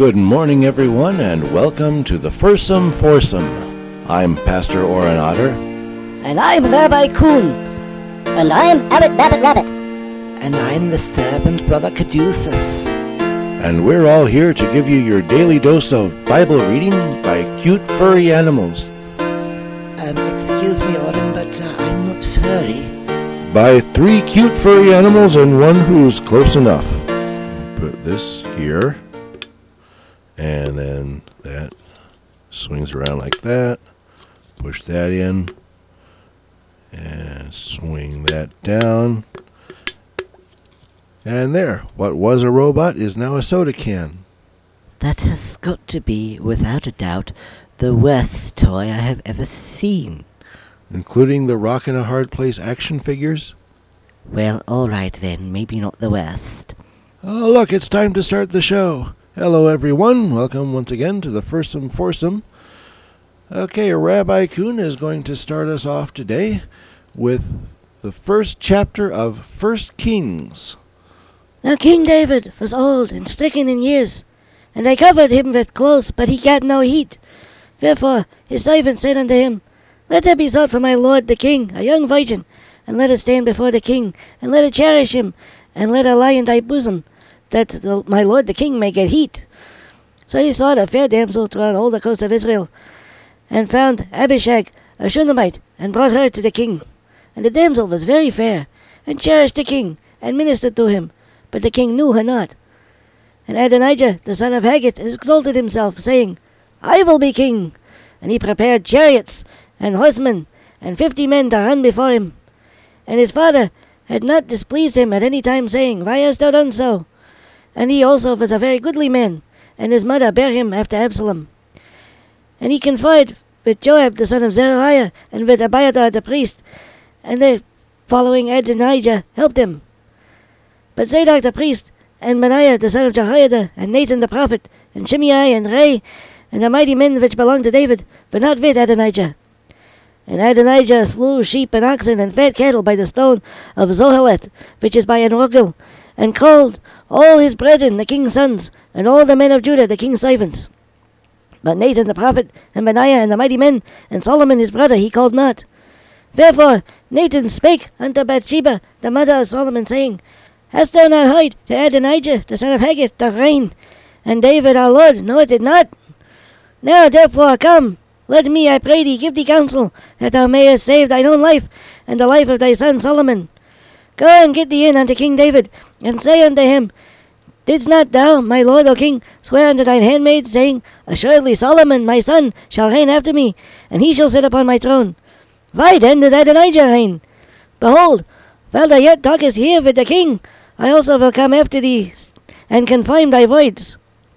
Good morning, everyone, and welcome to the Fursome Foursome. I'm Pastor Oren Otter. And I'm Rabbi Kuhn. And I'm Abbot Babbitt Rabbit. And I'm the servant Brother Caduceus. And we're all here to give you your daily dose of Bible reading by cute furry animals. Excuse me, Oren, but I'm not furry. By 3 cute furry animals and one who's close enough. Put this here. And then that swings around like that. Push that in. And swing that down. And there. What was a robot is now a soda can. That has got to be, without a doubt, the worst toy I have ever seen. Including the Rock in a Hard Place action figures? Well, all right then. Maybe not the worst. Oh, look, it's time to start the show. Hello, everyone. Welcome once again to the Fursome Foursome. Okay, Rabbi Kuhn is going to start us off today with the first chapter of 1 Kings. Now King David was old and stricken in years, and they covered him with clothes, but he gat no heat. Therefore his servant said unto him, Let there be sought for my lord the king a young virgin, and let her stand before the king, and let her cherish him, and let her lie in thy bosom, that my lord the king may get heat. So he sought a fair damsel throughout all the coast of Israel, and found Abishag, a Shunammite, and brought her to the king. And the damsel was very fair, and cherished the king, and ministered to him, but the king knew her not. And Adonijah, the son of Haggith, exalted himself, saying, I will be king. And he prepared chariots, and horsemen, and 50 men to run before him. And his father had not displeased him at any time, saying, Why hast thou done so? And he also was a very goodly man, and his mother bare him after Absalom. And he conferred with Joab the son of Zeruiah, and with Abiathar the priest, and they, following Adonijah, helped him. But Zadok the priest, and Benaiah the son of Jehoiada, and Nathan the prophet, and Shimei, and Ray, and the mighty men which belonged to David, were not with Adonijah. And Adonijah slew sheep and oxen and fat cattle by the stone of Zoheleth, which is by En-Rogel, and called all his brethren the king's sons, and all the men of Judah the king's servants. But Nathan the prophet, and Benaiah, and the mighty men, and Solomon his brother he called not. Therefore Nathan spake unto Bathsheba, the mother of Solomon, saying, Hast thou not heard to Adonijah the son of Haggith doth reign, and David our Lord knoweth it not? Now therefore come, let me, I pray thee, give thee counsel, that thou mayest save thine own life, and the life of thy son Solomon. Go and get thee in unto King David, and say unto him, Didst not thou, my lord, O king, swear unto thine handmaid, saying, Assuredly Solomon my son shall reign after me, and he shall sit upon my throne? Why then does Adonijah reign? Behold, while thou yet talkest here with the king, I also will come after thee, and confirm thy words.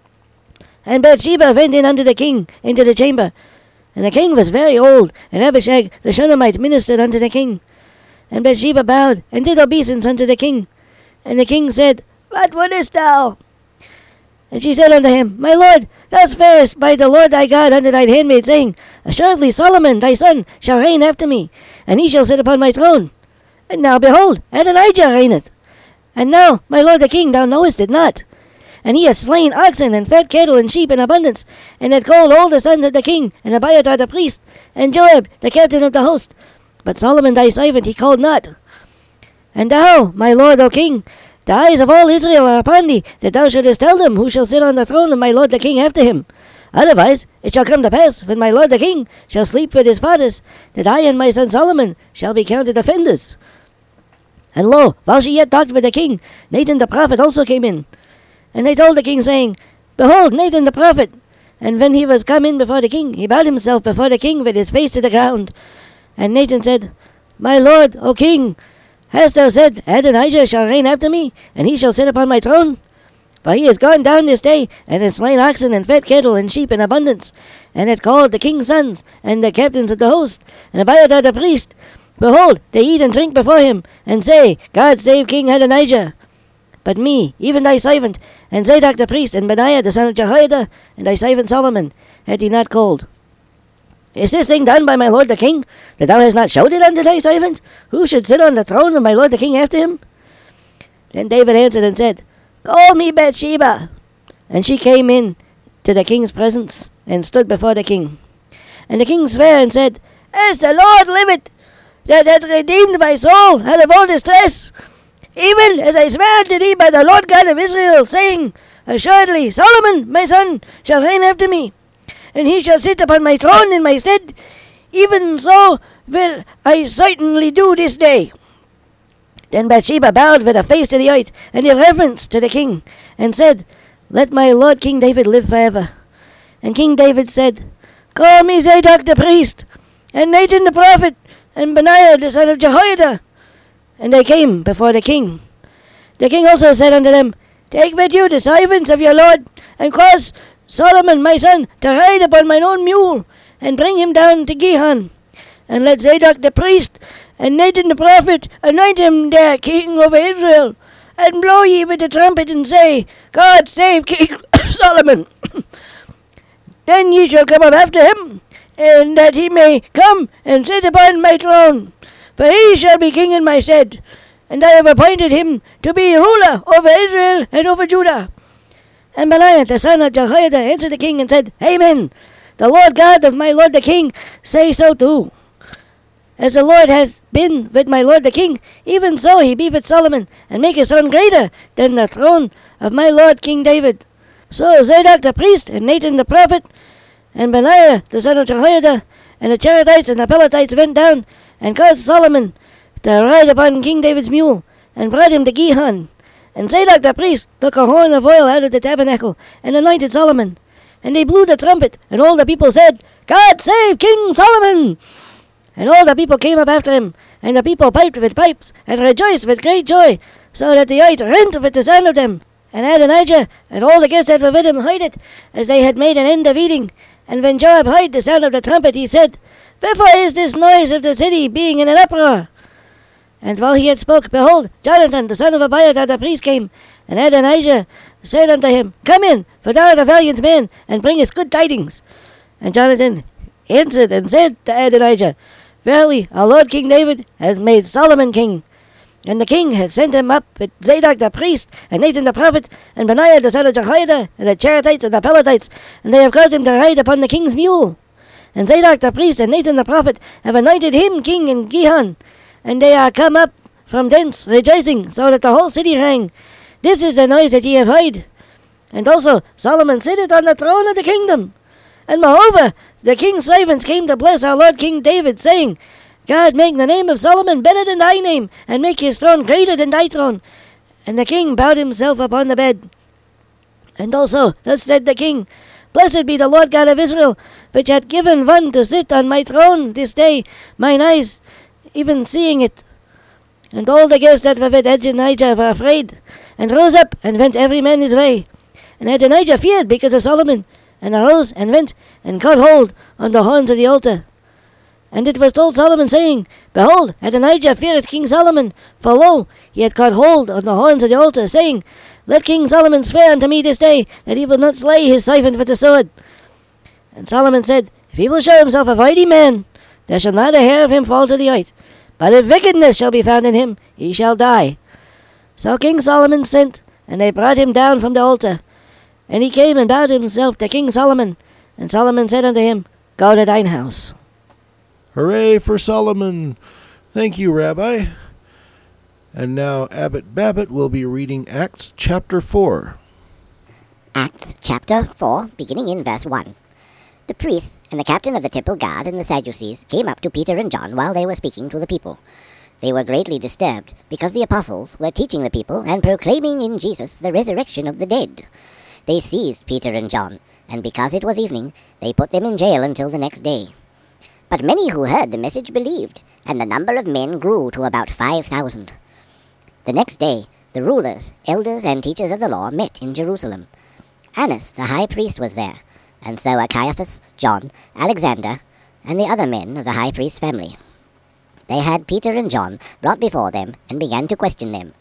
And Bathsheba went in unto the king into the chamber. And the king was very old, and Abishag the Shunammite ministered unto the king. And Bathsheba bowed, and did obeisance unto the king. And the king said, What wouldest thou? And she said unto him, My lord, thou swearest by the Lord thy God unto thine handmaid, saying, Assuredly Solomon thy son shall reign after me, and he shall sit upon my throne. And now behold, Adonijah reigneth. And now, my lord the king, thou knowest it not. And he hath slain oxen and fat cattle and sheep in abundance, and hath called all the sons of the king, and Abiathar the priest, and Joab the captain of the host. But Solomon thy servant he called not. And thou, my lord, O king, the eyes of all Israel are upon thee, that thou shouldest tell them who shall sit on the throne of my lord the king after him. Otherwise it shall come to pass, when my lord the king shall sleep with his fathers, that I and my son Solomon shall be counted offenders. And lo, while she yet talked with the king, Nathan the prophet also came in. And they told the king, saying, Behold, Nathan the prophet. And when he was come in before the king, he bowed himself before the king with his face to the ground. And Nathan said, My lord, O king, hast thou said, Adonijah shall reign after me, and he shall sit upon my throne? For he is gone down this day, and hath slain oxen and fat cattle and sheep in abundance, and hath called the king's sons, and the captains of the host, and Abiathar the priest. Behold, they eat and drink before him, and say, God save King Adonijah. But me, even thy servant, and Zadok the priest, and Benaiah the son of Jehoiada, and thy servant Solomon, had he not called. Is this thing done by my lord the king, that thou hast not showed it unto thy servant, who should sit on the throne of my lord the king after him? Then David answered and said, Call me Bathsheba. And she came in, to the king's presence, and stood before the king. And the king sware and said, As the Lord liveth, that hath redeemed my soul out of all distress, even as I swear unto thee by the Lord God of Israel, saying, Assuredly Solomon my son shall reign after me, and he shall sit upon my throne in my stead, even so will I certainly do this day. Then Bathsheba bowed with her face to the earth, and in reverence to the king, and said, Let my lord King David live forever. And King David said, Call me Zadok the priest, and Nathan the prophet, and Benaiah the son of Jehoiada. And they came before the king. The king also said unto them, Take with you the servants of your lord, and cause Solomon my son to ride upon mine own mule, and bring him down to Gihon. And let Zadok the priest and Nathan the prophet anoint him there king over Israel, and blow ye with the trumpet, and say, God save King Solomon. Then ye shall come up after him, and that he may come and sit upon my throne. For he shall be king in my stead, and I have appointed him to be ruler over Israel and over Judah. And Benaiah the son of Jehoiada answered the king and said, Amen. The Lord God of my lord the king say so too. As the Lord hath been with my lord the king, even so he be with Solomon, and make his throne greater than the throne of my lord King David. So Zadok the priest, and Nathan the prophet, and Benaiah the son of Jehoiada, and the Cherethites and the Pelethites went down, and caused Solomon to ride upon King David's mule, and brought him to Gihon. And Zadok the priest took a horn of oil out of the tabernacle, and anointed Solomon. And they blew the trumpet, and all the people said, God save King Solomon! And all the people came up after him, and the people piped with pipes, and rejoiced with great joy, so that the earth rent with the sound of them. And Adonijah and all the guests that were with him heard it, as they had made an end of eating. And when Joab heard the sound of the trumpet, he said, Wherefore is this noise of the city being in an uproar? And while he had spoke, behold, Jonathan the son of Abiathar the priest came, and Adonijah said unto him, Come in, for thou art a valiant man, and bringest good tidings. And Jonathan answered and said to Adonijah, Verily, our lord King David has made Solomon king. And the king has sent him up with Zadok the priest, and Nathan the prophet, and Benaiah the son of Jehoiada, and the Cherethites and the Pelethites, and they have caused him to ride upon the king's mule. And Zadok the priest and Nathan the prophet have anointed him king in Gihon, and they are come up from thence rejoicing, so that the whole city rang. This is the noise that ye have heard. And also Solomon sitteth on the throne of the kingdom. And moreover, the king's servants came to bless our lord King David, saying, God make the name of Solomon better than thy name, and make his throne greater than thy throne. And the king bowed himself upon the bed. And also thus said the king, Blessed be the Lord God of Israel, which hath given one to sit on my throne this day, mine eyes even seeing it. And all the guests that were with Adonijah were afraid, and rose up, and went every man his way. And Adonijah feared because of Solomon, and arose, and went, and caught hold on the horns of the altar. And it was told Solomon, saying, Behold, Adonijah feareth King Solomon, for lo, he had caught hold on the horns of the altar, saying, Let King Solomon swear unto me this day, that he will not slay his servant with the sword. And Solomon said, If he will show himself a mighty man, there shall not a hair of him fall to the earth. But if wickedness shall be found in him, he shall die. So King Solomon sent, and they brought him down from the altar. And he came and bowed himself to King Solomon. And Solomon said unto him, Go to thine house. Hooray for Solomon! Thank you, Rabbi. And now Abbot Babbitt will be reading Acts chapter 4. Acts chapter 4, beginning in verse 1. The priests and the captain of the temple guard and the Sadducees came up to Peter and John while they were speaking to the people. They were greatly disturbed, because the apostles were teaching the people and proclaiming in Jesus the resurrection of the dead. They seized Peter and John, and because it was evening, they put them in jail until the next day. But many who heard the message believed, and the number of men grew to about 5,000. The next day, the rulers, elders, and teachers of the law met in Jerusalem. Annas the high priest was there, and so are Caiaphas, John, Alexander, and the other men of the high priest's family. They had Peter and John brought before them, and began to question them.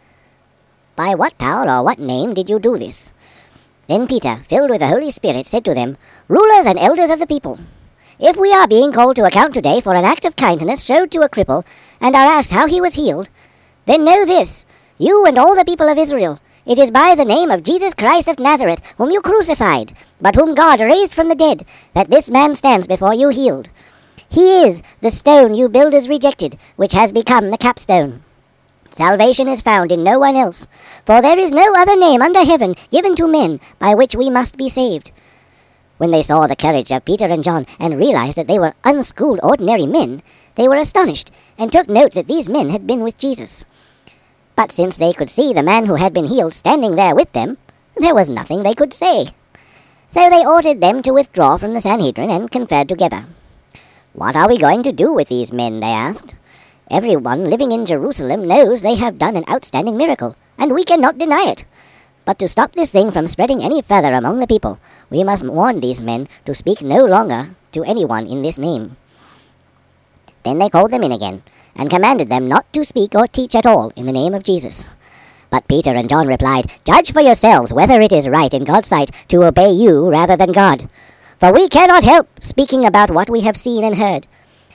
By what power or what name did you do this? Then Peter, filled with the Holy Spirit, said to them, Rulers and elders of the people, if we are being called to account today for an act of kindness showed to a cripple, and are asked how he was healed, then know this, you and all the people of Israel, It is by the name of Jesus Christ of Nazareth, whom you crucified, but whom God raised from the dead, that this man stands before you healed. He is the stone you builders rejected, which has become the capstone. Salvation is found in no one else, for there is no other name under heaven given to men by which we must be saved." When they saw the courage of Peter and John and realized that they were unschooled ordinary men, they were astonished and took note that these men had been with Jesus. But since they could see the man who had been healed standing there with them, there was nothing they could say. So they ordered them to withdraw from the Sanhedrin and conferred together. "What are we going to do with these men?" they asked. "Everyone living in Jerusalem knows they have done an outstanding miracle, and we cannot deny it. But to stop this thing from spreading any further among the people, we must warn these men to speak no longer to anyone in this name." Then they called them in again, and commanded them not to speak or teach at all in the name of Jesus. But Peter and John replied, "Judge for yourselves whether it is right in God's sight to obey you rather than God. For we cannot help speaking about what we have seen and heard."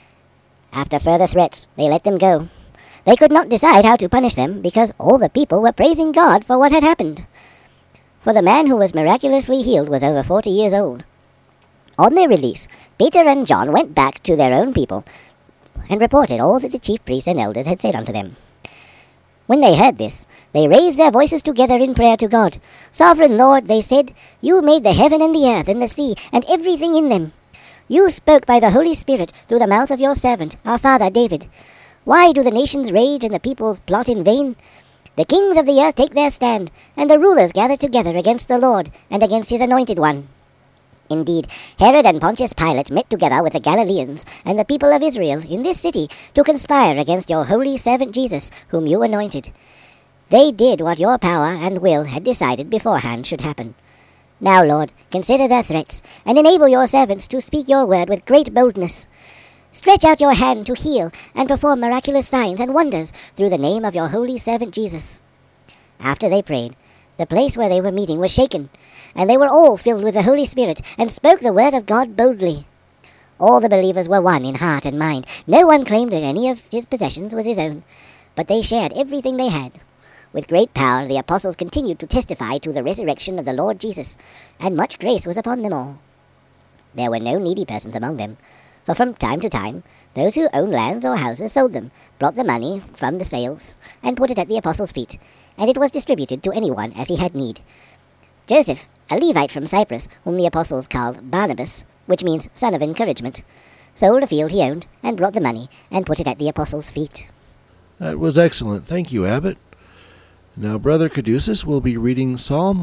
After further threats, they let them go. They could not decide how to punish them, because all the people were praising God for what had happened. For the man who was miraculously healed was over 40 years old. On their release, Peter and John went back to their own people and reported all that the chief priests and elders had said unto them. When they heard this, they raised their voices together in prayer to God. "Sovereign Lord," they said, "you made the heaven and the earth and the sea and everything in them. You spoke by the Holy Spirit through the mouth of your servant, our father David. Why do the nations rage and the peoples plot in vain? The kings of the earth take their stand, and the rulers gather together against the Lord and against his anointed one." Indeed, Herod and Pontius Pilate met together with the Galileans and the people of Israel in this city to conspire against your holy servant Jesus, whom you anointed. They did what your power and will had decided beforehand should happen. Now, Lord, consider their threats, and enable your servants to speak your word with great boldness. Stretch out your hand to heal and perform miraculous signs and wonders through the name of your holy servant Jesus." After they prayed, the place where they were meeting was shaken, and they were all filled with the Holy Spirit and spoke the word of God boldly. All the believers were one in heart and mind. No one claimed that any of his possessions was his own, but they shared everything they had. With great power the apostles continued to testify to the resurrection of the Lord Jesus, and much grace was upon them all. There were no needy persons among them, for from time to time those who owned lands or houses sold them, brought the money from the sales, and put it at the apostles' feet, and it was distributed to anyone as he had need. Joseph, a Levite from Cyprus, whom the apostles called Barnabas, which means son of encouragement, sold a field he owned, and brought the money, and put it at the apostles' feet. That was excellent. Thank you, Abbot. Now, Brother Caduceus will be reading Psalm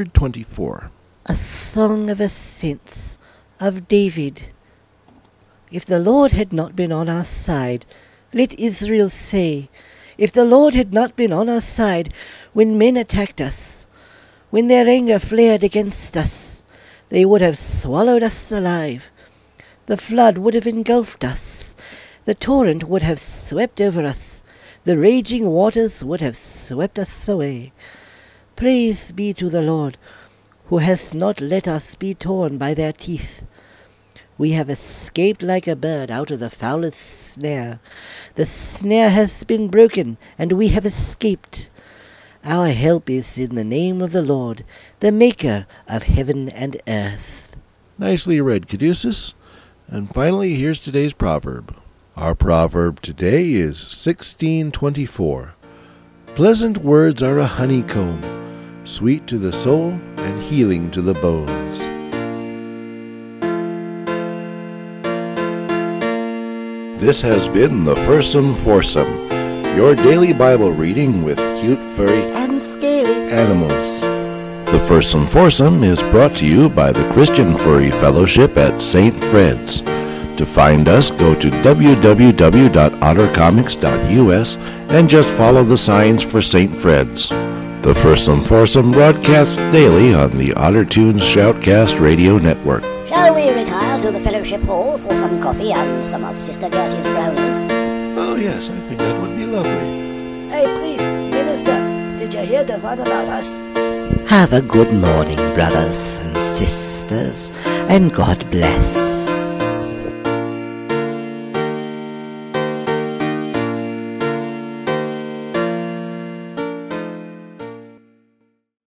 124. A song of ascents of David. If the Lord had not been on our side, let Israel say, if the Lord had not been on our side when men attacked us, when their anger flared against us, they would have swallowed us alive. The flood would have engulfed us. The torrent would have swept over us. The raging waters would have swept us away. Praise be to the Lord, who has not let us be torn by their teeth. We have escaped like a bird out of the fowler's snare. The snare has been broken, and we have escaped. Our help is in the name of the Lord, the Maker of heaven and earth. Nicely read, Caduceus. And finally, here's today's proverb. Our proverb today is 16:24. Pleasant words are a honeycomb, sweet to the soul and healing to the bones. This has been the Fursome Foursome, your daily Bible reading with cute, furry, And scaly animals. The Fursome Foursome is brought to you by the Christian Furry Fellowship at St. Fred's. To find us, go to www.ottercomics.us and just follow the signs for St. Fred's. The Fursome Foursome broadcasts daily on the OtterTunes Shoutcast Radio Network. Shall we retire to the fellowship hall for some coffee and some of Sister Gertie's brownies? Oh yes, I think that would be lovely. Hey, priest, minister, did you hear the one about us? Have a good morning, brothers and sisters, and God bless.